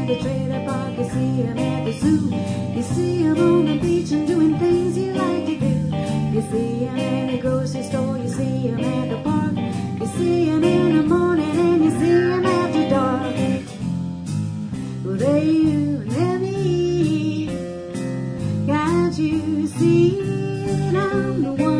at the trailer park, you see him at the zoo. You see him on the beach and doing things you like to do. You see him in the grocery store, you see him at the park. You see him in the morning and you see him after dark. Well, there you and me, got you seen, I'm the one.